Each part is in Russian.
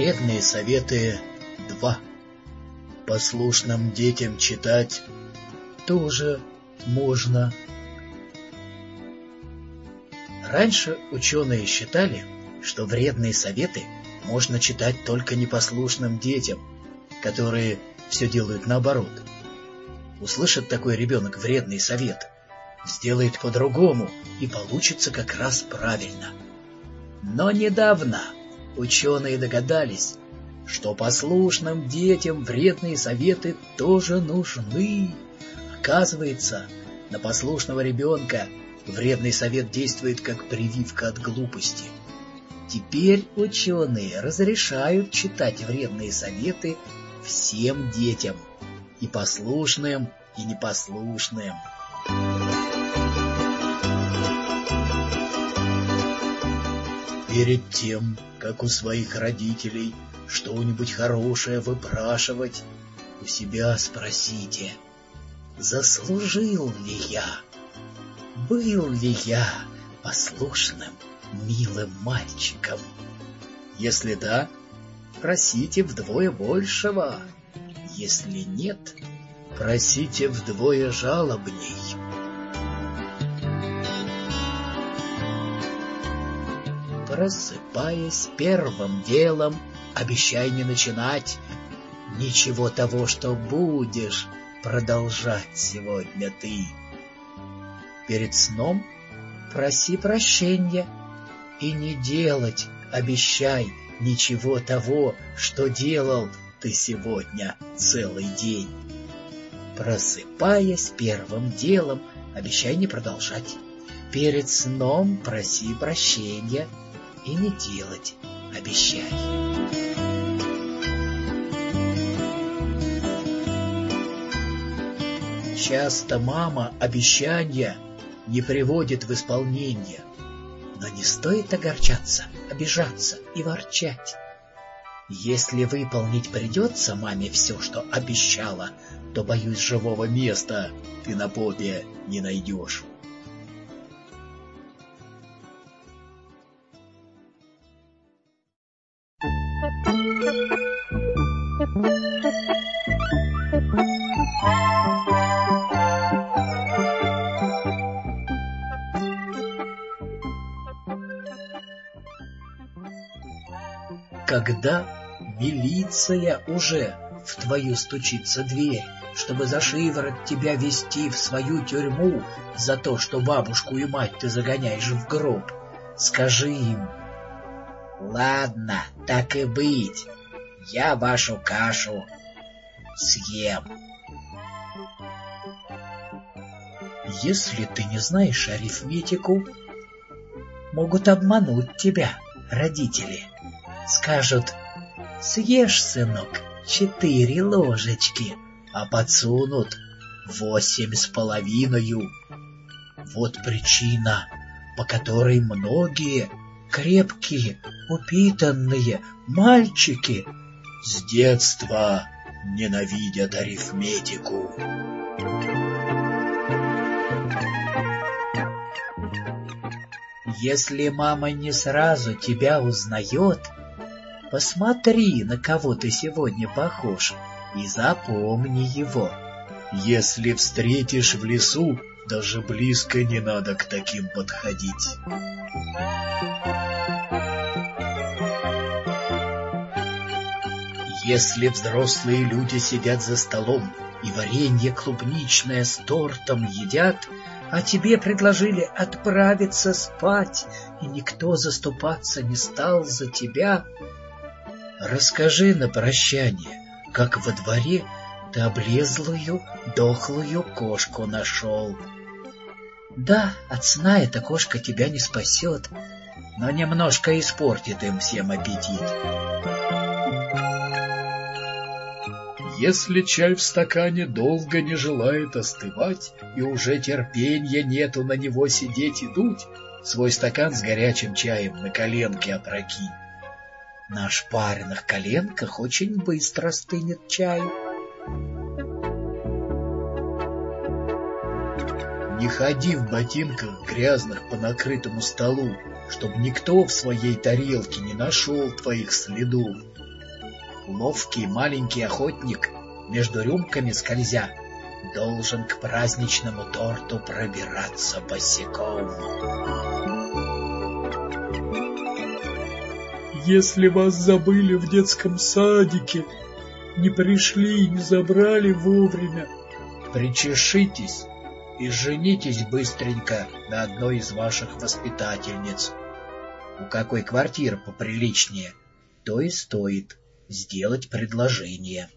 Вредные советы 2. Послушным детям читать тоже можно. Раньше ученые считали, что вредные советы можно читать только непослушным детям, которые все делают наоборот. Услышит такой ребенок вредный совет, сделает по-другому, и получится как раз правильно. Но недавно ученые догадались, что послушным детям вредные советы тоже нужны. Оказывается, на послушного ребенка вредный совет действует как прививка от глупости. Теперь ученые разрешают читать вредные советы всем детям, и послушным, и непослушным. Перед тем, как у своих родителей что-нибудь хорошее выпрашивать, у себя спросите: заслужил ли я? Был ли я послушным, милым мальчиком? Если да, просите вдвое большего. Если нет, просите вдвое жалобней. Просыпаясь первым делом, обещай не начинать ничего того, что будешь продолжать сегодня ты. Перед сном проси прощения и не делать, обещай, ничего того, что делал ты сегодня целый день. Просыпаясь первым делом, обещай не продолжать. Перед сном проси прощения и не делать, обещай. Часто мама обещания не приводит в исполнение, но не стоит огорчаться, обижаться и ворчать. Если выполнить придется маме все, что обещала, то, боюсь, живого места ты на попе не найдешь. Когда милиция уже в твою стучится дверь, чтобы за шиворот тебя везти в свою тюрьму за то, что бабушку и мать ты загоняешь в гроб, скажи им: ладно, так и быть, я вашу кашу съем. Если ты не знаешь арифметику, могут обмануть тебя родители. Скажут: съешь, сынок, 4 ложечки, а подсунут 8,5. Вот причина, по которой многие крепкие, упитанные мальчики с детства ненавидят арифметику. Если мама не сразу тебя узнает, посмотри, на кого ты сегодня похож, и запомни его. Если встретишь в лесу, даже близко не надо к таким подходить. Если взрослые люди сидят за столом и варенье клубничное с тортом едят, а тебе предложили отправиться спать, и никто заступаться не стал за тебя, расскажи на прощание, как во дворе ты облезлую, дохлую кошку нашел. Да, от сна эта кошка тебя не спасет, но немножко испортит им всем аппетит. Если чай в стакане долго не желает остывать, и уже терпенья нету на него сидеть и дуть, свой стакан с горячим чаем на коленке опрокинь. На ошпаренных коленках очень быстро стынет чай. Не ходи в ботинках грязных по накрытому столу, чтоб никто в своей тарелке не нашел твоих следов. Ловкий маленький охотник, между рюмками скользя, должен к праздничному торту пробираться босиком. Если вас забыли в детском садике, не пришли и не забрали вовремя, причешитесь и женитесь быстренько на одной из ваших воспитательниц. У какой квартиры поприличнее, то и стоит сделать предложение.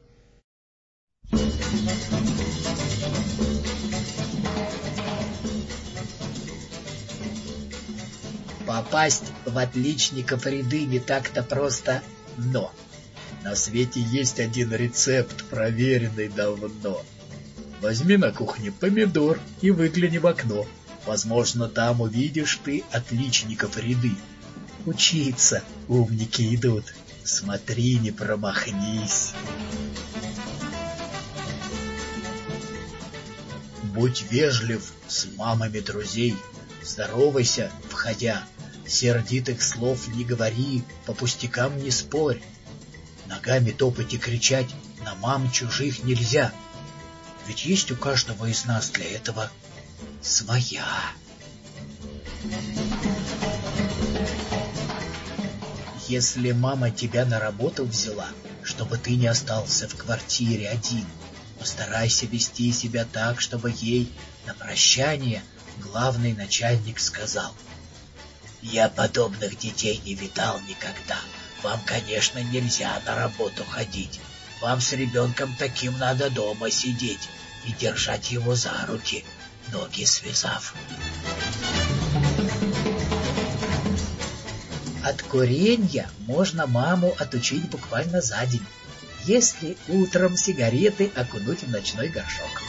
Попасть в отличников ряды не так-то просто, но на свете есть один рецепт, проверенный давно. Возьми на кухне помидор и выгляни в окно. Возможно, там увидишь ты отличников ряды. Учиться умники идут. Смотри, не промахнись. Будь вежлив с мамами друзей. Здоровайся, входя. Сердитых слов не говори, по пустякам не спорь. Ногами топать и кричать на мам чужих нельзя. Ведь есть у каждого из нас для этого своя. Если мама тебя на работу взяла, чтобы ты не остался в квартире один, постарайся вести себя так, чтобы ей на прощание главный начальник сказал: «Я подобных детей не видал никогда. Вам, конечно, нельзя на работу ходить. Вам с ребенком таким надо дома сидеть и держать его за руки, ноги связав». От куренья можно маму отучить буквально за день, если утром сигареты окунуть в ночной горшок.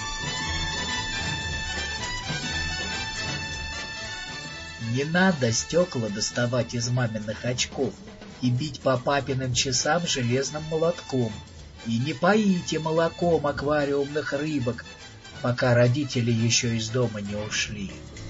Не надо стекла доставать из маминых очков и бить по папиным часам железным молотком. И не поите молоком аквариумных рыбок, пока родители еще из дома не ушли.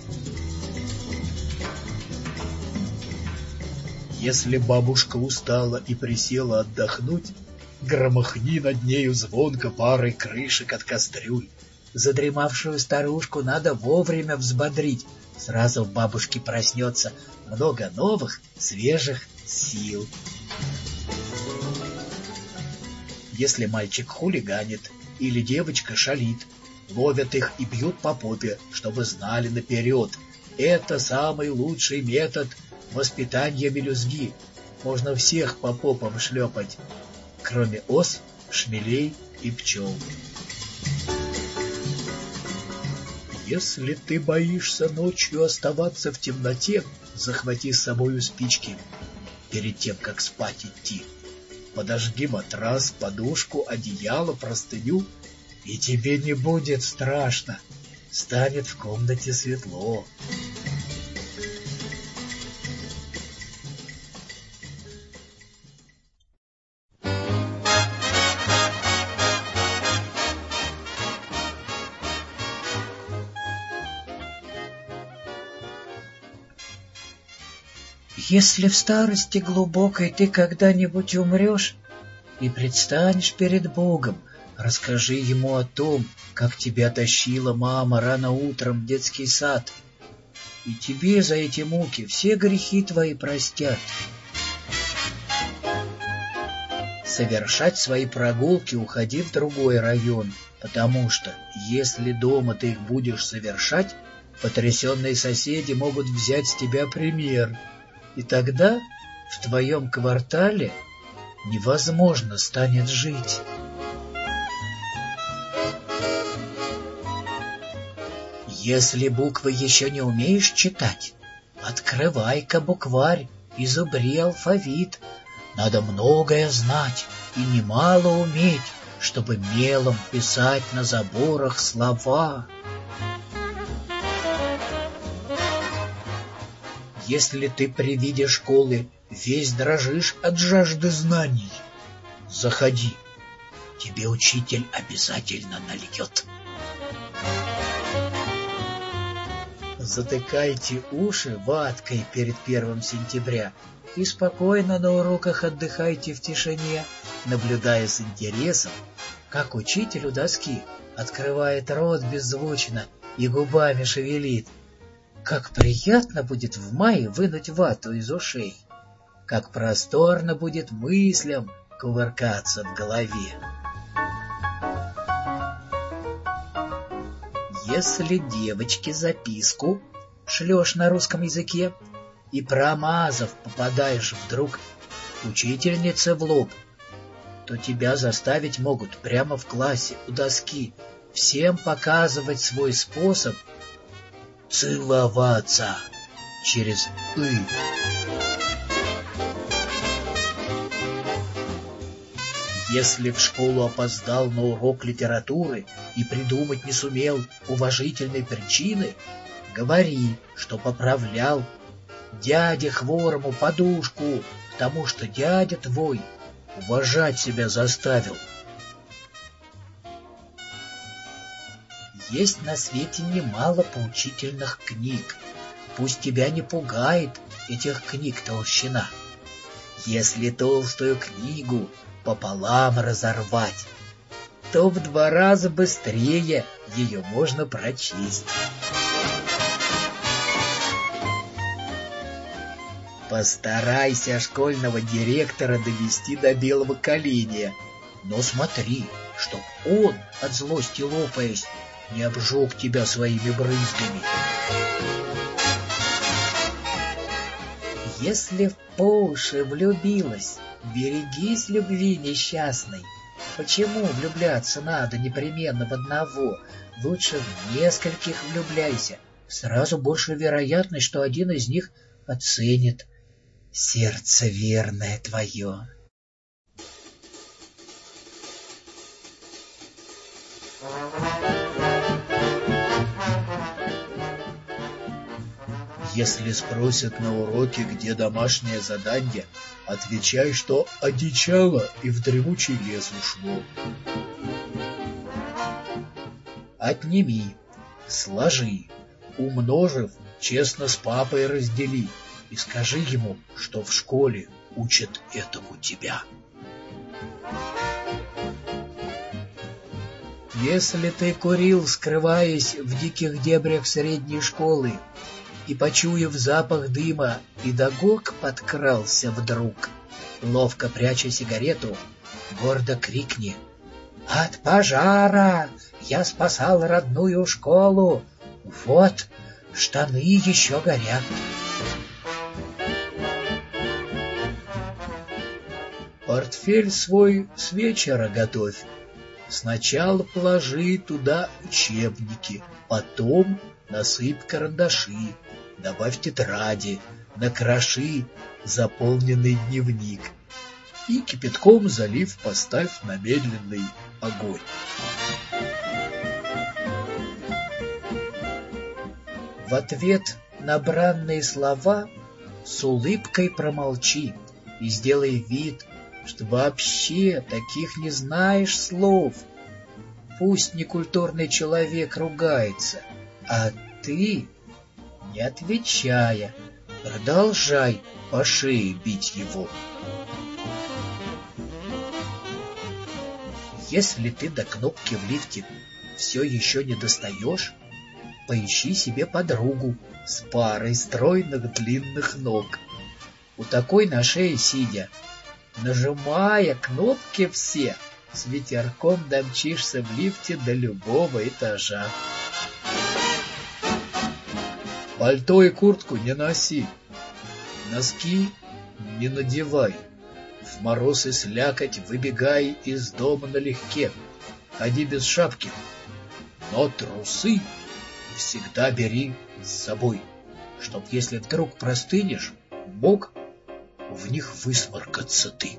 Если бабушка устала и присела отдохнуть, громыхни над нею звонко парой крышек от кастрюль. Задремавшую старушку надо вовремя взбодрить. Сразу в бабушке проснется много новых, свежих сил. Если мальчик хулиганит или девочка шалит, ловят их и бьют по попе, чтобы знали наперед. Это самый лучший метод воспитания мелюзги. Можно всех по попам шлепать, кроме ос, шмелей и пчел. Если ты боишься ночью оставаться в темноте, захвати с собою спички перед тем, как спать идти. Подожги матрас, подушку, одеяло, простыню, и тебе не будет страшно. Станет в комнате светло. Если в старости глубокой ты когда-нибудь умрешь и предстанешь перед Богом, расскажи ему о том, как тебя тащила мама рано утром в детский сад, и тебе за эти муки все грехи твои простят. Совершать свои прогулки уходи в другой район, потому что, если дома ты их будешь совершать, потрясенные соседи могут взять с тебя пример. И тогда в твоем квартале невозможно станет жить. Если буквы еще не умеешь читать, открывай-ка букварь и зубри алфавит. Надо многое знать и немало уметь, чтобы мелом писать на заборах слова. Если ты при виде школы весь дрожишь от жажды знаний, заходи, тебе учитель обязательно нальет. Затыкайте уши ваткой перед 1 сентября и спокойно на уроках отдыхайте в тишине, наблюдая с интересом, как учитель у доски открывает рот беззвучно и губами шевелит. Как приятно будет в мае вынуть вату из ушей, как просторно будет мыслям кувыркаться в голове. Если девочке записку шлешь на русском языке и, промазав, попадаешь вдруг учительнице в лоб, то тебя заставить могут прямо в классе у доски всем показывать свой способ целоваться через «ы». Если в школу опоздал на урок литературы и придумать не сумел уважительной причины, говори, что поправлял дяде хворому подушку, потому что дядя твой уважать себя заставил. Есть на свете немало поучительных книг. Пусть тебя не пугает этих книг толщина. Если толстую книгу пополам разорвать, то в 2 раза быстрее ее можно прочесть. Постарайся школьного директора довести до белого коленя, но смотри, чтоб он, от злости лопаясь, не обжег тебя своими брызгами. Если по уши влюбилась, берегись любви несчастной. Почему влюбляться надо непременно в одного? Лучше в нескольких влюбляйся. Сразу больше вероятность, что один из них оценит сердце верное твое. Если спросят на уроке, где домашнее задание, отвечай, что одичало и в дремучий лес ушло. Отними, сложи, умножив, честно с папой раздели и скажи ему, что в школе учат этому тебя. Если ты курил, скрываясь в диких дебрях средней школы, и, почуяв запах дыма, педагог подкрался вдруг, ловко пряча сигарету, гордо крикни: «От пожара я спасал родную школу! Вот, штаны еще горят!» Портфель свой с вечера готовь. Сначала положи туда учебники, потом насыпь карандаши, добавь тетради, накроши заполненный дневник и кипятком залив поставь на медленный огонь. В ответ на бранные слова с улыбкой промолчи и сделай вид, что вообще таких не знаешь слов. Пусть некультурный человек ругается, а ты, не отвечая, продолжай по шее бить его. Если ты до кнопки в лифте все еще не достаешь, поищи себе подругу с парой стройных длинных ног. У такой на шее сидя, нажимая кнопки все, с ветерком домчишься в лифте до любого этажа. Пальто и куртку не носи, носки не надевай, в мороз и слякоть выбегай из дома налегке, ходи без шапки, но трусы всегда бери с собой, чтоб, если вдруг простынешь, мог в них высморкаться ты.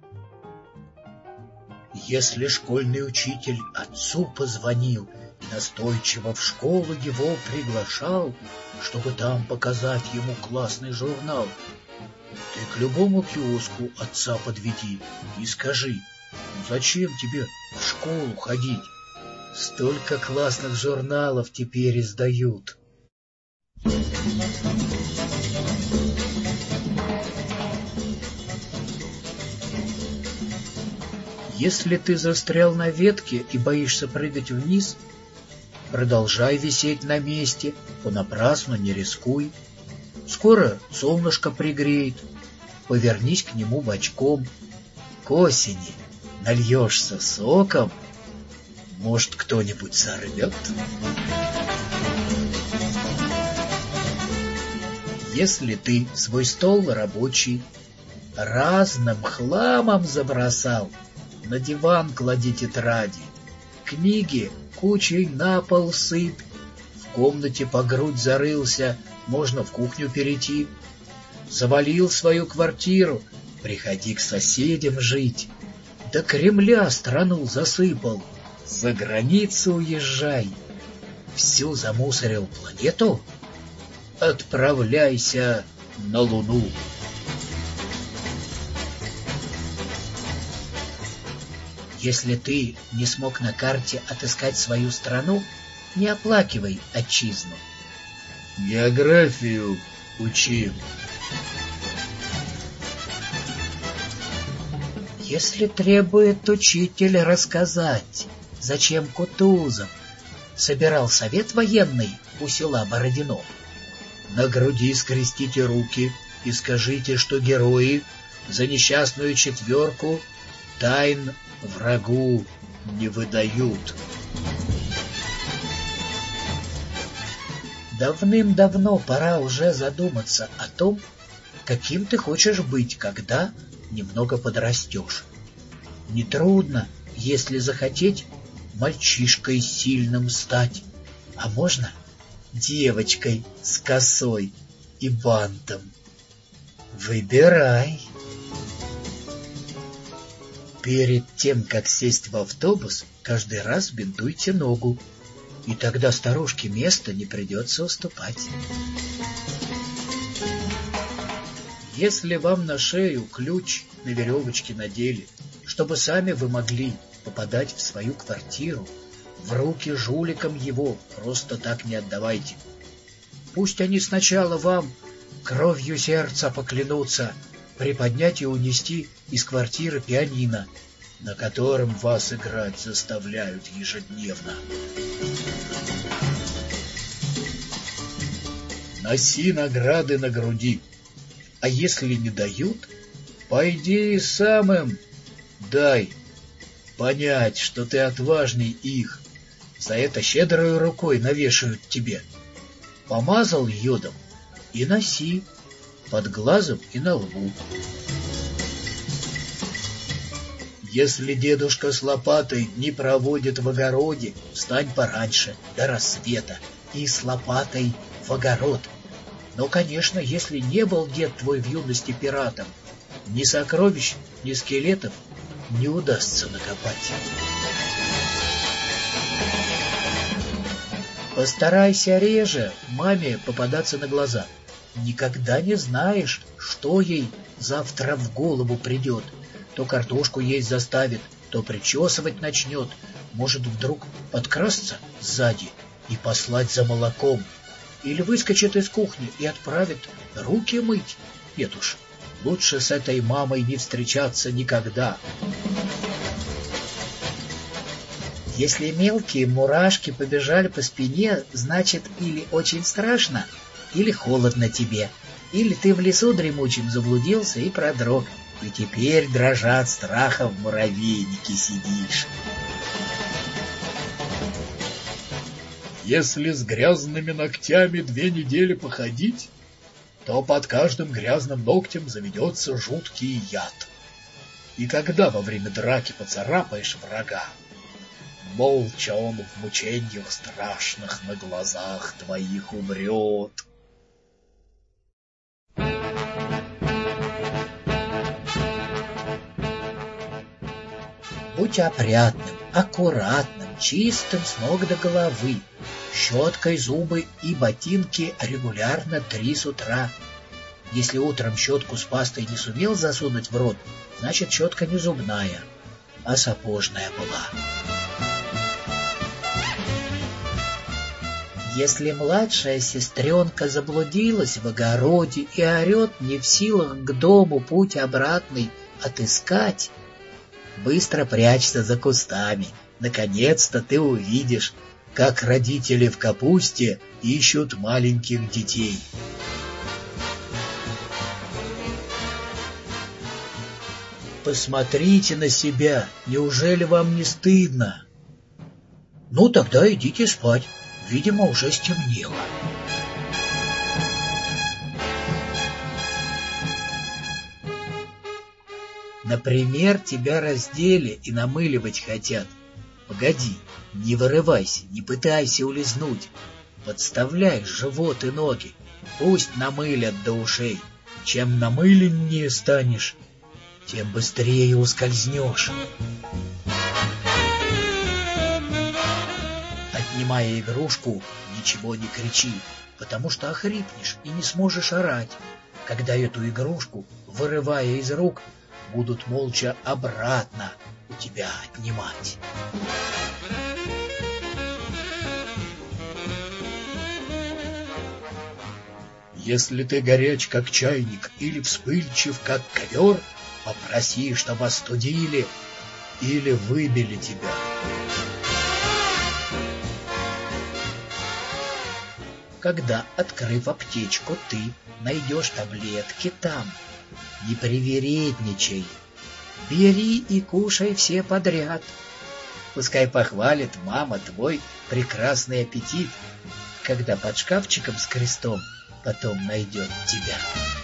Если школьный учитель отцу позвонил и настойчиво в школу его приглашал, чтобы там показать ему классный журнал, ты к любому киоску отца подведи и скажи: «Ну зачем тебе в школу ходить? Столько классных журналов теперь издают». Если ты застрял на ветке и боишься прыгать вниз, продолжай висеть на месте, понапрасну не рискуй. Скоро солнышко пригреет, повернись к нему бочком. К осени нальешься соком, может, кто-нибудь сорвет. Если ты свой стол рабочий разным хламом забросал, на диван клади тетради, книги кучей на пол сыпь, в комнате по грудь зарылся, можно в кухню перейти. Завалил свою квартиру, приходи к соседям жить. До Кремля страну засыпал, за границу уезжай. Всю замусорил планету, отправляйся на Луну. Если ты не смог на карте отыскать свою страну, не оплакивай отчизну. Географию учи. Если требует учитель рассказать, зачем Кутузов собирал совет военный у села Бородино, на груди скрестите руки и скажите, что герои за несчастную четверку тайн врагу не выдают. Давным-давно пора уже задуматься о том, каким ты хочешь быть, когда немного подрастешь. Нетрудно, если захотеть, мальчишкой сильным стать, а можно девочкой с косой и бантом. Выбирай. Перед тем, как сесть в автобус, каждый раз бинтуйте ногу, и тогда старушке места не придется уступать. Если вам на шею ключ на веревочке надели, чтобы сами вы могли попадать в свою квартиру, в руки жуликам его просто так не отдавайте. Пусть они сначала вам кровью сердца поклянутся приподнять и унести из квартиры пианино, на котором вас играть заставляют ежедневно. Носи награды на груди, а если не дают, пойди сам им дай понять, что ты отважней их. За это щедрой рукой навешают тебе. Помазал йодом и носи под глазом и на лбу. Если дедушка с лопатой не проводит в огороде, встань пораньше, до рассвета, и с лопатой в огород. Но, конечно, если не был дед твой в юности пиратом, ни сокровищ, ни скелетов не удастся накопать. Постарайся реже маме попадаться на глаза. Никогда не знаешь, что ей завтра в голову придет. То картошку есть заставит, то причесывать начнет. Может вдруг подкрасться сзади и послать за молоком. Или выскочит из кухни и отправит руки мыть. Нет уж, лучше с этой мамой не встречаться никогда. Если мелкие мурашки побежали по спине, значит, или очень страшно, или холодно тебе, или ты в лесу дремучем заблудился и продрог, и теперь, дрожа от страха, в муравейнике сидишь. Если с грязными ногтями 2 недели походить, то под каждым грязным ногтем заведется жуткий яд. И когда во время драки поцарапаешь врага, молча он в мучениях страшных на глазах твоих умрет. Будь опрятным, аккуратным, чистым с ног до головы. Щеткой зубы и ботинки регулярно 3 с утра. Если утром щетку с пастой не сумел засунуть в рот, значит щетка не зубная, а сапожная была. Если младшая сестренка заблудилась в огороде и орет, не в силах к дому путь обратный отыскать, быстро прячься за кустами. Наконец-то ты увидишь, как родители в капусте ищут маленьких детей. Посмотрите на себя, неужели вам не стыдно? Ну, тогда идите спать, видимо, уже стемнело. Например, тебя раздели и намыливать хотят. Погоди, не вырывайся, не пытайся улизнуть. Подставляй живот и ноги, пусть намылят до ушей. Чем намыленнее станешь, тем быстрее ускользнешь. Отнимая игрушку, ничего не кричи, потому что охрипнешь и не сможешь орать, когда эту игрушку, вырывая из рук, будут молча обратно у тебя отнимать. Если ты горяч, как чайник, или вспыльчив, как ковер, попроси, чтобы остудили или выбили тебя. Когда, открыв аптечку, ты найдешь таблетки там, не привередничай. Бери и кушай все подряд. Пускай похвалит мама твой прекрасный аппетит, когда под шкафчиком с крестом потом найдет тебя.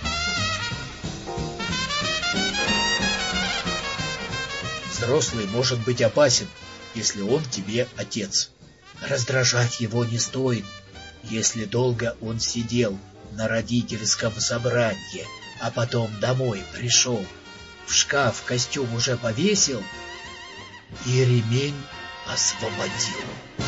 Взрослый может быть опасен, если он тебе отец. Раздражать его не стоит, если долго он сидел на родительском собрании, а потом домой пришел, в шкаф костюм уже повесил и ремень освободил.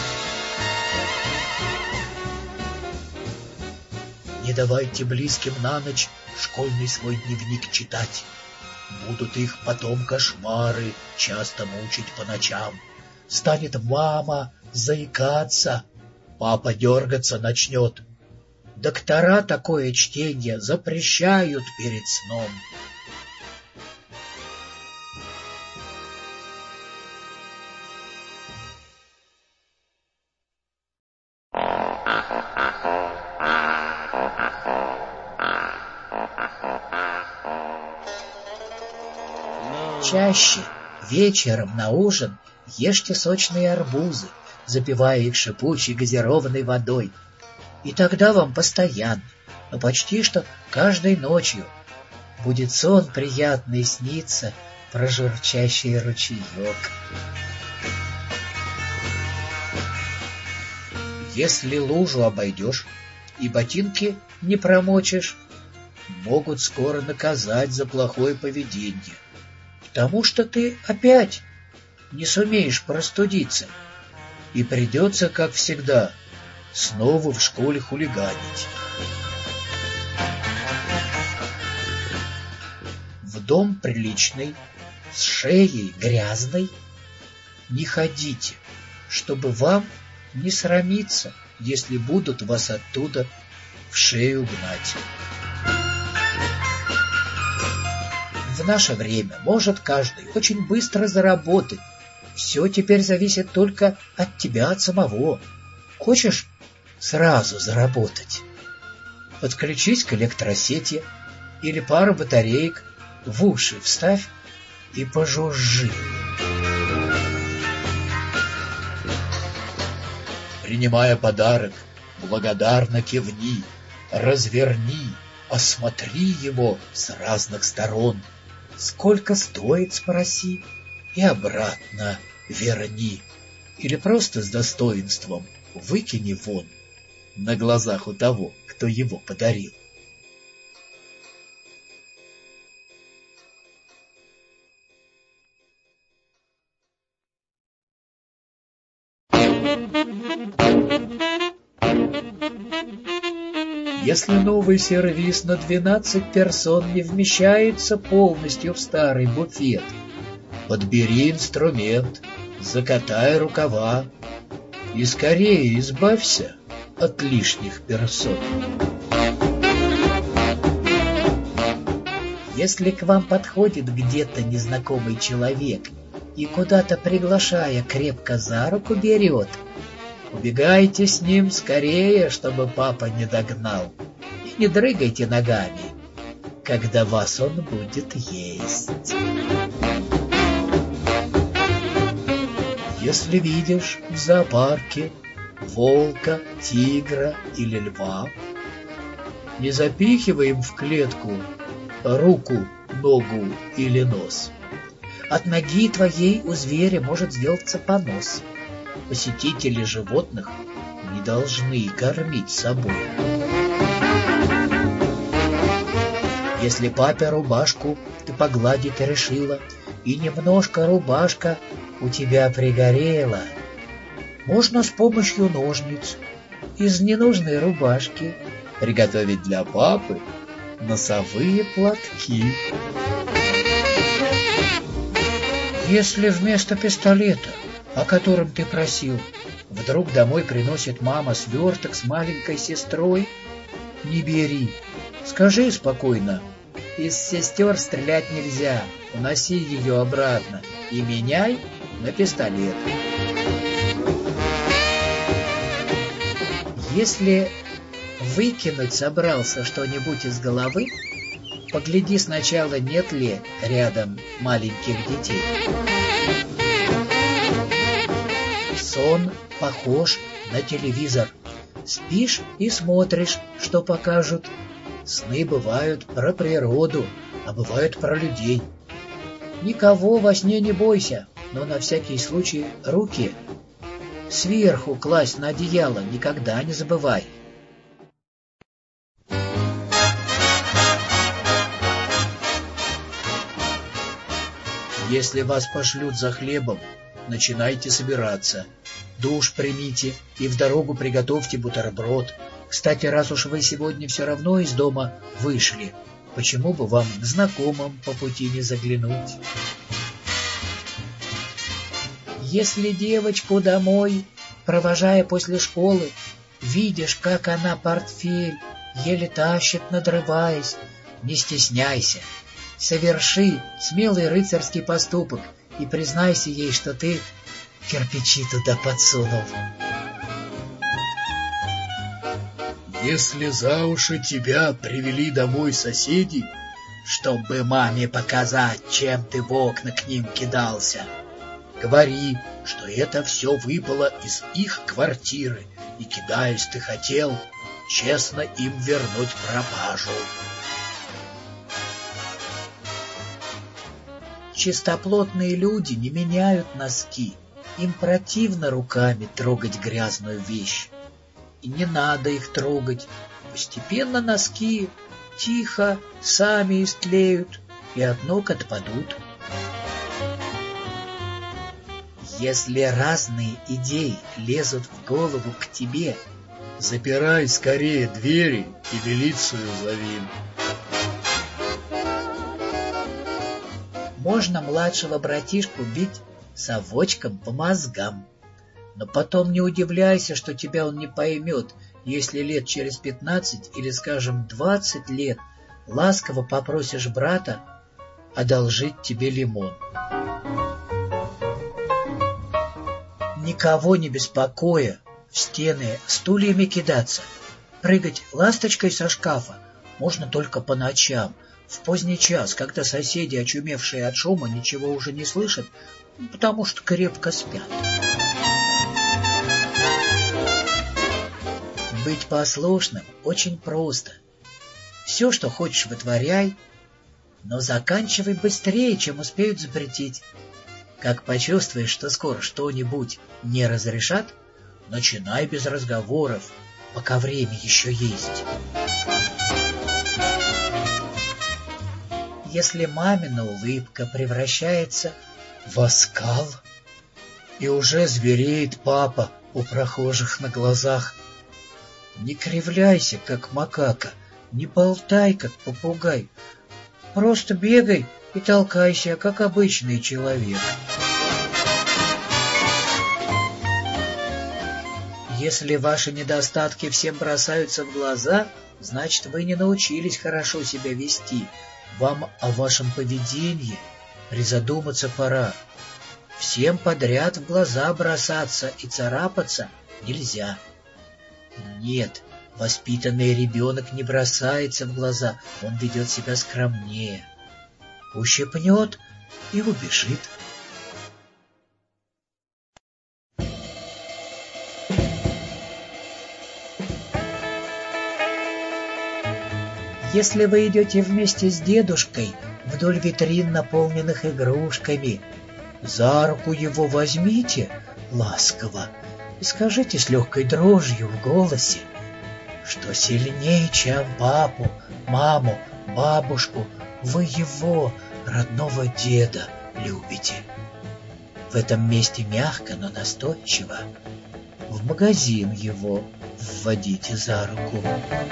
Не давайте близким на ночь школьный свой дневник читать. Будут их потом кошмары часто мучить по ночам. Станет мама заикаться, папа дергаться начнет. Доктора такое чтение запрещают перед сном. Чаще вечером на ужин ешьте сочные арбузы, запивая их шипучей газированной водой. И тогда вам постоянно, но почти что каждой ночью, будет сон приятный сниться про журчащий ручеек. Если лужу обойдешь и ботинки не промочишь, могут скоро наказать за плохое поведение, потому что ты опять не сумеешь простудиться, и придется, как всегда, снова в школе хулиганить. В дом приличный, с шеей грязной не ходите, чтобы вам не срамиться, если будут вас оттуда в шею гнать. В наше время может каждый очень быстро заработать. Все теперь зависит только от тебя, от самого. Хочешь сразу заработать? Подключись к электросети или пару батареек в уши вставь и пожужжи. Принимая подарок, благодарно кивни, разверни, осмотри его с разных сторон. Сколько стоит, спроси, и обратно верни. Или просто с достоинством выкини вон на глазах у того, кто его подарил. Если новый сервиз на 12 персон не вмещается полностью в старый буфет, подбери инструмент, закатай рукава и скорее избавься от лишних персон. Если к вам подходит где-то незнакомый человек и куда-то приглашая крепко за руку берет, убегайте с ним скорее, чтобы папа не догнал, и не дрыгайте ногами, когда вас он будет есть. Если видишь в зоопарке волка, тигра или льва, не запихивай им в клетку руку, ногу или нос. От ноги твоей у зверя может сделаться понос. Посетители животных не должны кормить собой. Если папе рубашку ты погладить решила, и немножко рубашка у тебя пригорела, можно с помощью ножниц из ненужной рубашки приготовить для папы носовые платки. Если вместо пистолета, о котором ты просил, вдруг домой приносит мама сверток с маленькой сестрой, не бери. Скажи спокойно: из сестер стрелять нельзя, уноси ее обратно и меняй на пистолет. Если выкинуть собрался что-нибудь из головы, погляди сначала, нет ли рядом маленьких детей. Сон похож на телевизор. Спишь и смотришь, что покажут. Сны бывают про природу, а бывают про людей. Никого во сне не бойся, но на всякий случай руки сверху класть на одеяло никогда не забывай. Если вас пошлют за хлебом, начинайте собираться. Душ примите и в дорогу приготовьте бутерброд. Кстати, раз уж вы сегодня все равно из дома вышли, почему бы вам к знакомым по пути не заглянуть? Если девочку домой, провожая после школы, видишь, как она портфель еле тащит, надрываясь, не стесняйся. Соверши смелый рыцарский поступок и признайся ей, что ты кирпичи туда подсунул. Если за уши тебя привели домой соседи, чтобы маме показать, чем ты в окна к ним кидался, говори, что это все выпало из их квартиры, и, кидаясь, ты хотел честно им вернуть пропажу. Чистоплотные люди не меняют носки. Им противно руками трогать грязную вещь. И не надо их трогать. Постепенно носки тихо сами истлеют и от ног отпадут. Если разные идеи лезут в голову к тебе, запирай скорее двери и милицию зови. Можно младшего братишку бить совочком по мозгам. Но потом не удивляйся, что тебя он не поймет, если лет через 15 или, скажем, 20 лет ласково попросишь брата одолжить тебе лимон. Никого не беспокоя, в стены стульями кидаться, прыгать ласточкой со шкафа можно только по ночам, в поздний час, когда соседи, очумевшие от шума, ничего уже не слышат, потому что крепко спят. Быть послушным очень просто. Все, что хочешь, вытворяй, но заканчивай быстрее, чем успеют запретить. Как почувствуешь, что скоро что-нибудь не разрешат, начинай без разговоров, пока время еще есть. Если мамина улыбка превращается в оскал, и уже звереет папа у прохожих на глазах, не кривляйся, как макака, не болтай, как попугай, просто бегай и толкайся, как обычный человек. Если ваши недостатки всем бросаются в глаза, значит, вы не научились хорошо себя вести. Вам о вашем поведении призадуматься пора. Всем подряд в глаза бросаться и царапаться нельзя. Нет, воспитанный ребенок не бросается в глаза, он ведет себя скромнее. Ущипнет и убежит. Если вы идете вместе с дедушкой вдоль витрин, наполненных игрушками, за руку его возьмите ласково и скажите с легкой дрожью в голосе, что сильнее, чем папу, маму, бабушку, вы его, родного деда, любите. В этом месте мягко, но настойчиво. В магазин его вводите за руку.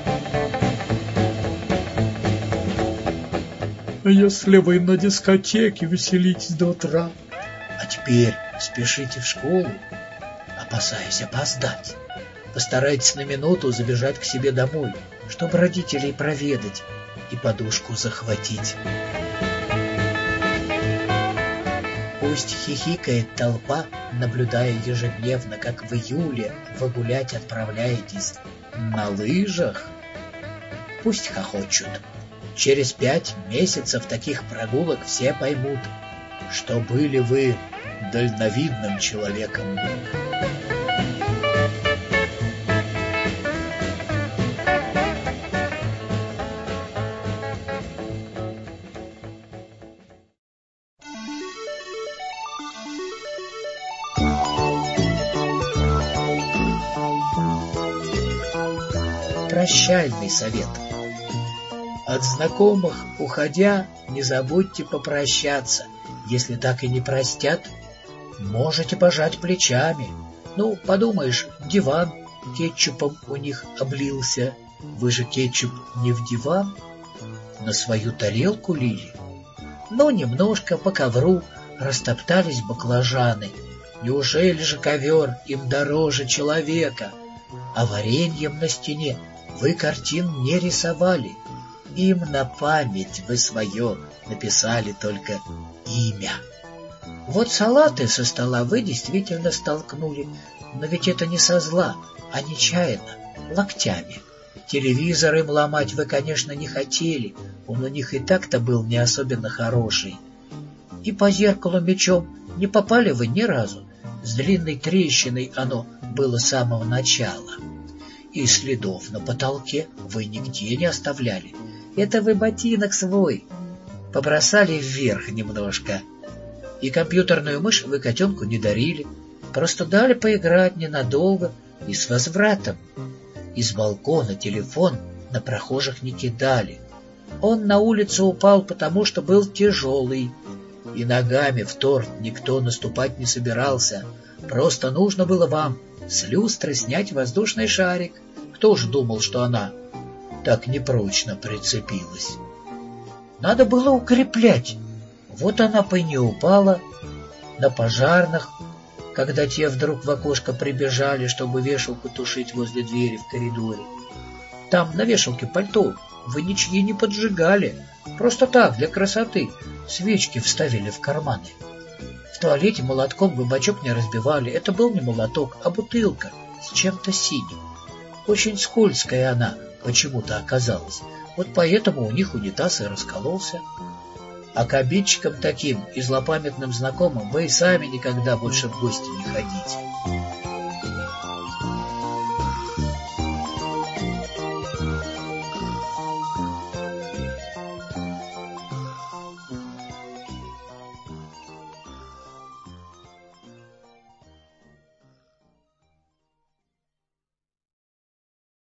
Если вы на дискотеке веселитесь до утра, а теперь спешите в школу, опасаясь опоздать. Постарайтесь на минуту забежать к себе домой, чтобы родителей проведать и подушку захватить. Пусть хихикает толпа, наблюдая ежедневно, как в июле вы гулять отправляетесь на лыжах. Пусть хохочут. Через 5 месяцев таких прогулок все поймут, что были вы дальновидным человеком. Прощальный совет. От знакомых, уходя, не забудьте попрощаться. Если так и не простят, можете пожать плечами. Ну, подумаешь, диван кетчупом у них облился. Вы же кетчуп не в диван, на свою тарелку лили. Ну, немножко по ковру растоптались баклажаны. Неужели же ковер им дороже человека? А вареньем на стене вы картин не рисовали. Им на память вы свое написали только имя. Вот салаты со стола вы действительно столкнули, но ведь это не со зла, а нечаянно, локтями. Телевизор им ломать вы, конечно, не хотели, он у них и так-то был не особенно хороший. И по зеркалу мечом не попали вы ни разу, с длинной трещиной оно было с самого начала. И следов на потолке вы нигде не оставляли. Это вы ботинок свой побросали вверх немножко. И компьютерную мышь вы котенку не дарили, просто дали поиграть ненадолго и с возвратом. Из балкона телефон на прохожих не кидали. Он на улицу упал, потому что был тяжелый. И ногами в торт никто наступать не собирался. Просто нужно было вам с люстры снять воздушный шарик. Кто же думал, что она так непрочно прицепилась? Надо было укреплять. Вот она бы и не упала. На пожарных, когда те вдруг в окошко прибежали, чтобы вешалку тушить возле двери в коридоре. Там на вешалке пальто вы ничьи не поджигали. Просто так, для красоты, свечки вставили в карманы. В туалете молотком вы бачок не разбивали. Это был не молоток, а бутылка с чем-то синим. Очень скользкая она почему-то оказалась. Вот поэтому у них унитаз и раскололся. А к обидчикам таким и злопамятным знакомым вы и сами никогда больше в гости не ходите.